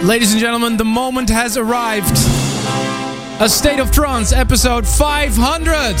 Ladies and gentlemen, the moment has arrived. A State of Trance, episode 500.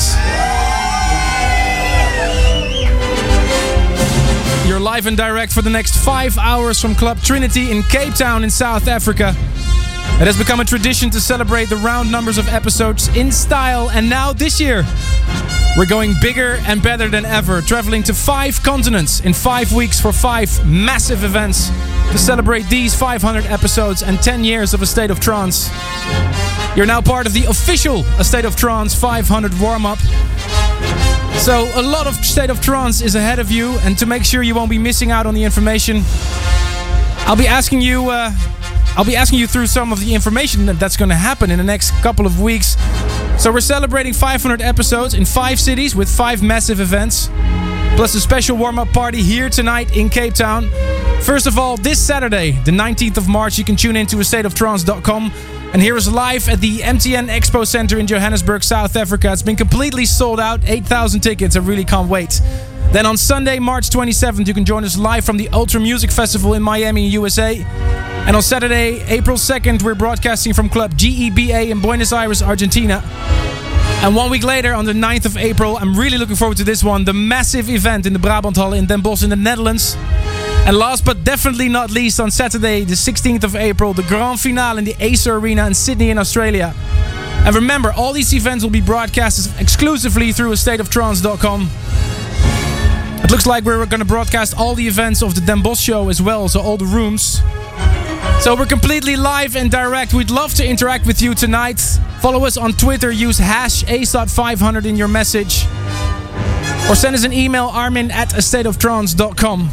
You're live and direct for the next 5 hours from Club Trinity in Cape Town in South Africa. It has become a tradition to celebrate the round numbers of episodes in style, and now this year we're going bigger and better than ever, traveling to 5 continents in 5 weeks for 5 massive events to celebrate these 500 episodes and 10 years of A State of Trance. You're now part of the official A State of Trance 500 warm-up. So a lot of State of Trance is ahead of you, and to make sure you won't be missing out on the information, I'll be asking you through some of the information that's going to happen in the next couple of weeks. So we're celebrating 500 episodes in 5 cities with 5 massive events, plus a special warm-up party here tonight in Cape Town. First of all, this Saturday, the 19th of March, you can tune into astateoftrance.com and hear us live at the MTN Expo Center in Johannesburg, South Africa. It's been completely sold out, 8,000 tickets. I really can't wait. Then on Sunday, March 27th, you can join us live from the Ultra Music Festival in Miami, USA. And on Saturday, April 2nd, we're broadcasting from Club GEBA in Buenos Aires, Argentina. And 1 week later, on the 9th of April, I'm really looking forward to this one, the massive event in the Brabanthal in Den Bosch in the Netherlands. And last but definitely not least, on Saturday, the 16th of April, the grand finale in the Acer Arena in Sydney in Australia. And remember, all these events will be broadcasted exclusively through astateoftrance.com. It looks like we're going to broadcast all the events of the Den Bosch show as well, so all the rooms. So we're completely live and direct. We'd love to interact with you tonight. Follow us on Twitter, use #ASOT500 in your message. Or send us an email, armin@astateoftrance.com.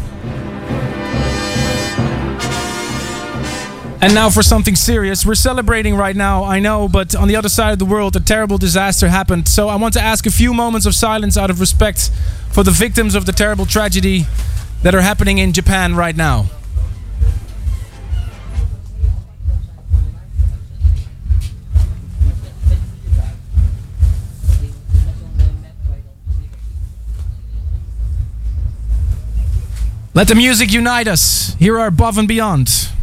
And now for something serious. We're celebrating right now, I know, but on the other side of the world, a terrible disaster happened. So I want to ask a few moments of silence out of respect for the victims of the terrible tragedy that are happening in Japan right now. Let the music unite us. Here are Above and Beyond.